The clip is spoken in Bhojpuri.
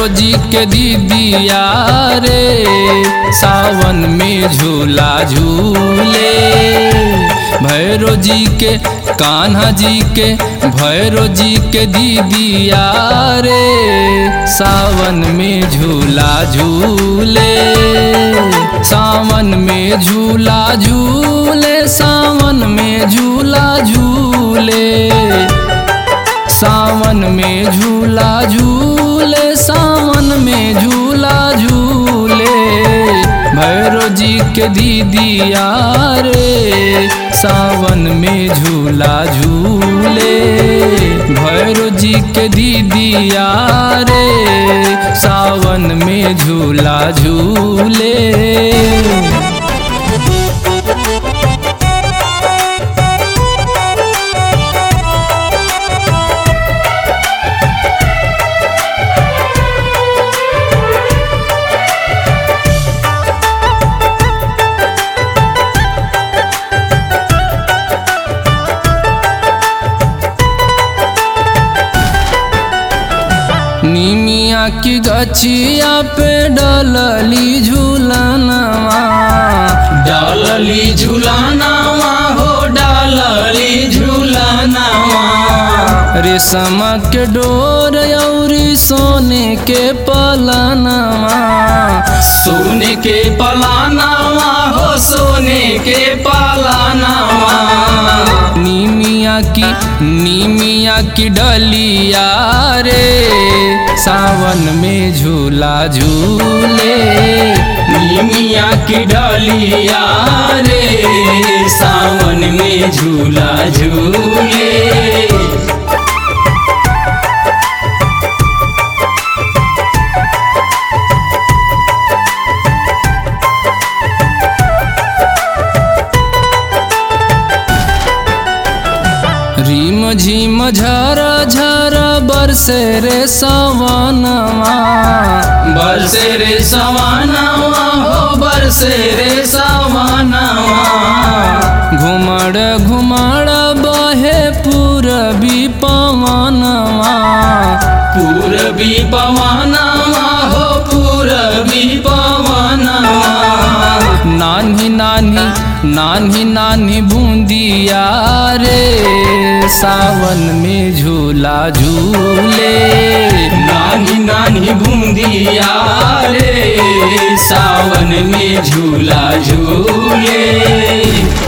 भैरो जी के दीदिया रे सावन में झूला झूले। भैरो जी के कान्हा जी के भैरो जी के दीदिया रे सावन में झूला झूले। सावन में झूला झूले सावन में झूला झूले। सावन में झूला झूले सावन में झूला झूले। भैरो जी के दीदिया रे सावन में झूला झूले। भैरो जी के दीदिया रे सावन में झूला झूले। निमिया की गछिया पे डलली झूलनवा। डालली झूलनवा हो डालली झूलनवा। रेशम के डोर औरी सोने के पलनवा। सोने के पलानवा हो सोने के पलानवा। निमिया की डलिया रे सावन में झूला झूले। निमिया की डलिया रे सावन में झूला झूले। रिम झिम झर झर बरसे रे सवनवा। बरसे रे सवनवा हो बरसे रे सवनवा। घुमड़ घुमड़ बहे पूरबी पवनवा। पूरबी पवनवा हो पूरबी पवनवा। नान्ही नान्ही बूंदिया रे सावन में झूला झूले। नान्ही बूंदिया रे सावन में झूला झूले।